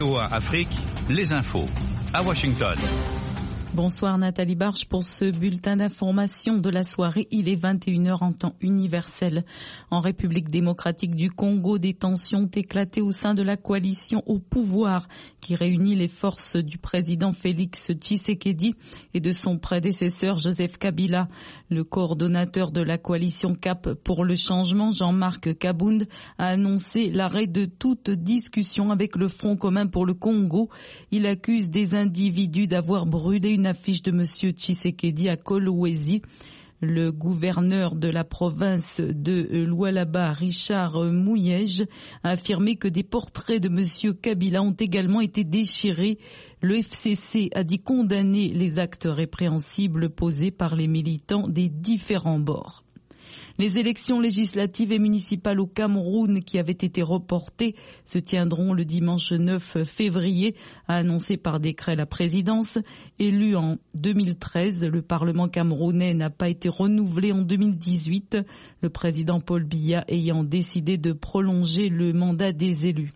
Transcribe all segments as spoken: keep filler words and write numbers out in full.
V O A Afrique, les infos, à Washington. Bonsoir Nathalie Barche pour ce bulletin d'information de la soirée. Il est vingt et une heures en temps universel. En République démocratique du Congo, des tensions ont éclaté au sein de la coalition au pouvoir qui réunit les forces du président Félix Tshisekedi et de son prédécesseur Joseph Kabila. Le coordonnateur de la coalition Cap pour le changement, Jean-Marc Kabound, a annoncé l'arrêt de toute discussion avec le Front commun pour le Congo. Il accuse des individus d'avoir brûlé une affiche de M. Tshisekedi à Kolwezi. Le gouverneur de la province de Lualaba, Richard Mouyej, a affirmé que des portraits de M. Kabila ont également été déchirés. Le F C C a dit condamner les actes répréhensibles posés par les militants des différents bords. Les élections législatives et municipales au Cameroun qui avaient été reportées se tiendront le dimanche neuf février, a annoncé par décret la présidence. Élu en deux mille treize, le Parlement camerounais n'a pas été renouvelé en deux mille dix-huit, le président Paul Biya ayant décidé de prolonger le mandat des élus.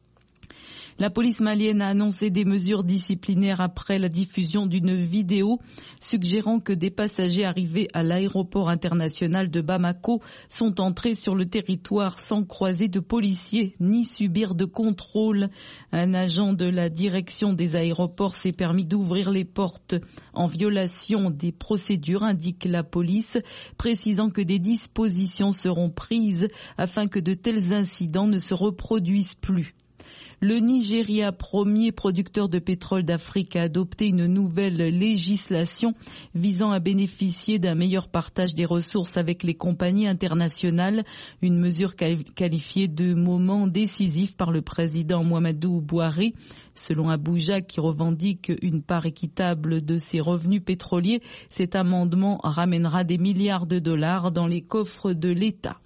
La police malienne a annoncé des mesures disciplinaires après la diffusion d'une vidéo suggérant que des passagers arrivés à l'aéroport international de Bamako sont entrés sur le territoire sans croiser de policiers ni subir de contrôle. Un agent de la direction des aéroports s'est permis d'ouvrir les portes en violation des procédures, indique la police, précisant que des dispositions seront prises afin que de tels incidents ne se reproduisent plus. Le Nigeria, premier producteur de pétrole d'Afrique, a adopté une nouvelle législation visant à bénéficier d'un meilleur partage des ressources avec les compagnies internationales, une mesure qualifiée de moment décisif par le président Muhammadu Buhari. Selon Abuja, qui revendique une part équitable de ses revenus pétroliers, cet amendement ramènera des milliards de dollars dans les coffres de l'État.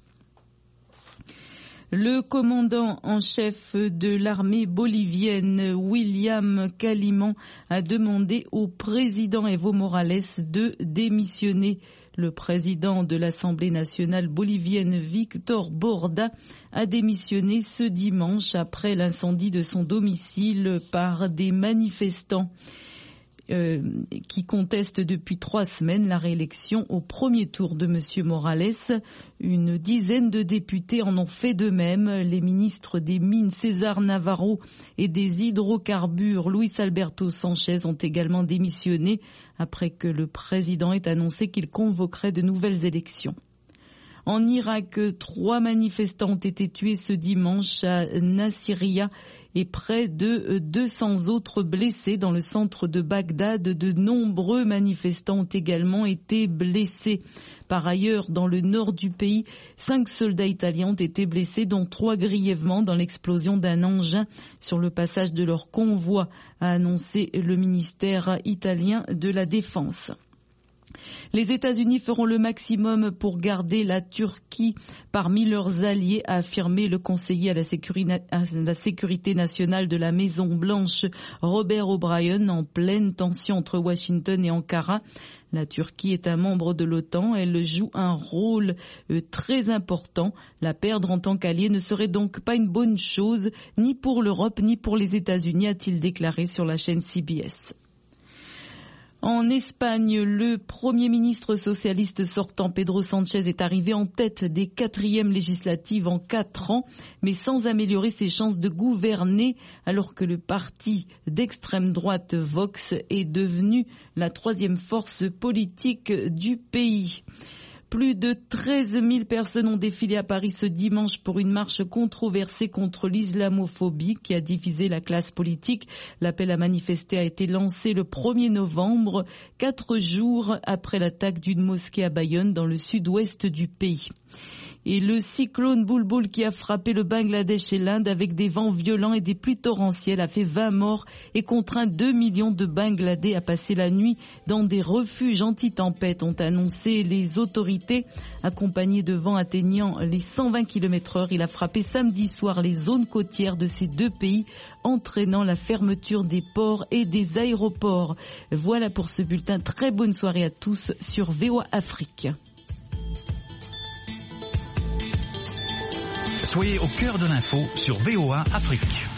Le commandant en chef de l'armée bolivienne, William Caliman, a demandé au président Evo Morales de démissionner. Le président de l'Assemblée nationale bolivienne, Victor Borda, a démissionné ce dimanche après l'incendie de son domicile par des manifestants. Euh, qui conteste depuis trois semaines la réélection au premier tour de M. Morales. Une dizaine de députés en ont fait de même. Les ministres des Mines César Navarro et des hydrocarbures Luis Alberto Sanchez ont également démissionné après que le président ait annoncé qu'il convoquerait de nouvelles élections. En Irak, trois manifestants ont été tués ce dimanche à Nasiriyah et près de deux cents autres blessés dans le centre de Bagdad. De nombreux manifestants ont également été blessés. Par ailleurs, dans le nord du pays, cinq soldats italiens ont été blessés, dont trois grièvement dans l'explosion d'un engin sur le passage de leur convoi, a annoncé le ministère italien de la Défense. Les États-Unis feront le maximum pour garder la Turquie parmi leurs alliés, a affirmé le conseiller à la sécurité, à la sécurité nationale de la Maison-Blanche, Robert O'Brien, en pleine tension entre Washington et Ankara. La Turquie est un membre de l'OTAN, elle joue un rôle très important. La perdre en tant qu'allié ne serait donc pas une bonne chose, ni pour l'Europe, ni pour les États-Unis, a-t-il déclaré sur la chaîne C B S. En Espagne, le Premier ministre socialiste sortant Pedro Sánchez est arrivé en tête des quatrièmes législatives en quatre ans, mais sans améliorer ses chances de gouverner, alors que le parti d'extrême droite Vox est devenu la troisième force politique du pays. Plus de treize mille personnes ont défilé à Paris ce dimanche pour une marche controversée contre l'islamophobie qui a divisé la classe politique. L'appel à manifester a été lancé le premier novembre, quatre jours après l'attaque d'une mosquée à Bayonne dans le sud-ouest du pays. Et le cyclone Bulbul qui a frappé le Bangladesh et l'Inde avec des vents violents et des pluies torrentielles a fait vingt morts et contraint deux millions de Bangladais à passer la nuit dans des refuges anti-tempête, ont annoncé les autorités. Accompagné de vents atteignant les cent vingt kilomètres heure, il a frappé samedi soir les zones côtières de ces deux pays, entraînant la fermeture des ports et des aéroports. Voilà pour ce bulletin. Très bonne soirée à tous sur V O A Afrique. Soyez au cœur de l'info sur V O A Afrique.